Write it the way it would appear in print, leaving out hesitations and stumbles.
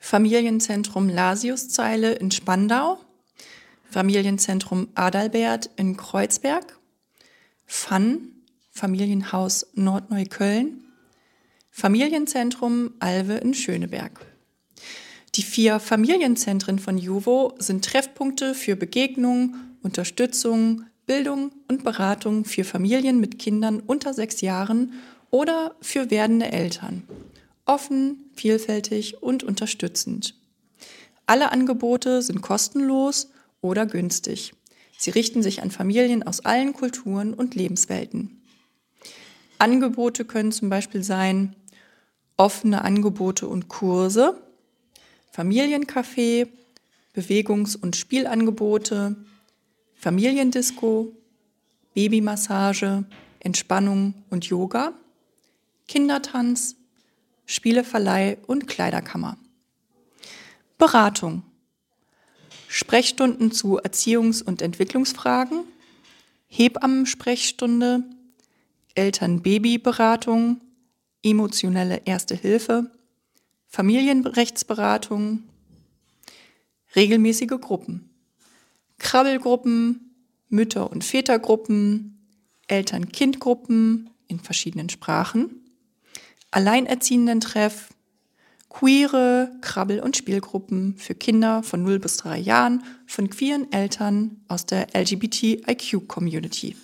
Familienzentrum Lasiuszeile in Spandau, Familienzentrum Adalbert in Kreuzberg, FAN, Familienhaus Nordneukölln, Familienzentrum Alve in Schöneberg. Die 4 Familienzentren von Juvo sind Treffpunkte für Begegnung, Unterstützung, Bildung und Beratung für Familien mit Kindern unter 6 Jahren oder für werdende Eltern. Offen, vielfältig und unterstützend. Alle Angebote sind kostenlos oder günstig. Sie richten sich an Familien aus allen Kulturen und Lebenswelten. Angebote können zum Beispiel sein offene Angebote und Kurse, Familiencafé, Bewegungs- und Spielangebote, Familiendisco, Babymassage, Entspannung und Yoga, Kindertanz, Spieleverleih und Kleiderkammer. Beratung. Sprechstunden zu Erziehungs- und Entwicklungsfragen, Hebammensprechstunde, Eltern-Baby-Beratung, emotionelle Erste Hilfe, Familienrechtsberatung, regelmäßige Gruppen, Krabbelgruppen, Mütter- und Vätergruppen, Eltern-Kind-Gruppen in verschiedenen Sprachen, Alleinerziehenden-Treff, queere Krabbel- und Spielgruppen für Kinder von 0 bis 3 Jahren von queeren Eltern aus der LGBTIQ-Community.